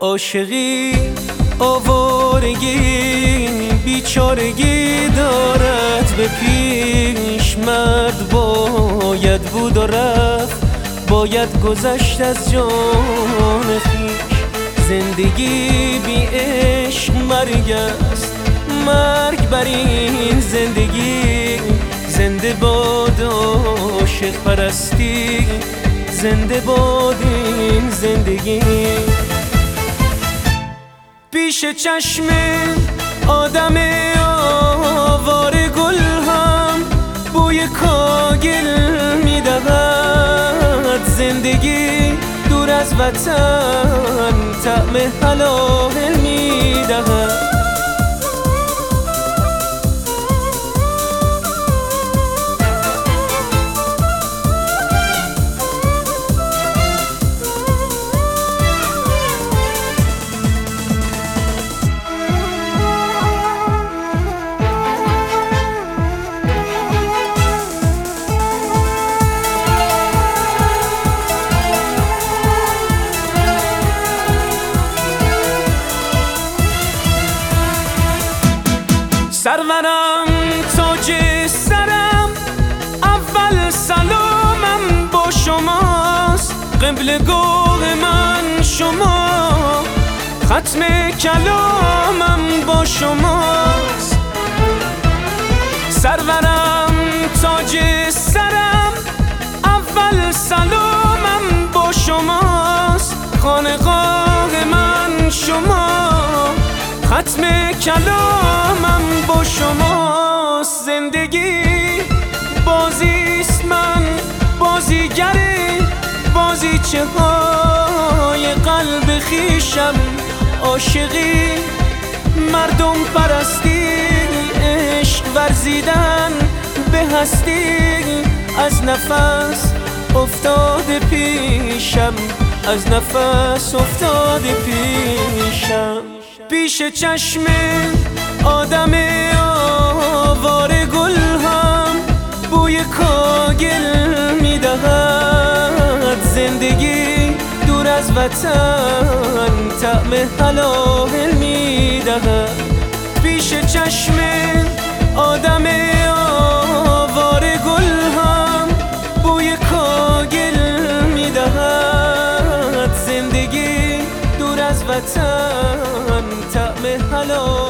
عاشقی آوارگی بیچارگی دارد به پیش، مرد باید بود و رفت، باید گذشت از جان خویش. زندگی بی عشق مرگ است، مرگ بر این زندگی. زنده باد عاشق پرستی، زنده باد این زندگی. پیش چشم آدم آواره گل هم بوی کاگل میدهد. زندگی دور از وطن طعم حلال میدهد. سرورم تاج سرم، اول سلامم با شماست. قبلگاه من شما، ختم کلامم با شماست. سرورم تاج سرم، اول سلامم با شماست. خانقاه من شما، ختم کلامم با شماست. زندگی بازیست، من بازیگر بازیچه های قلب خویشم. عاشقی مردم پرستی، عشق ورزیدن به هستی. از نفس افتاده پیشم، از نفس افتاده پیشم. پیش چشم آدم آواره گل هم بوی کاگل میدهد. زندگی دور از وطن طعم حلال میدهد. پیش چشم آدم آواره گل هم بوی کاگل میدهد. زندگی دور از وطن طعم حلال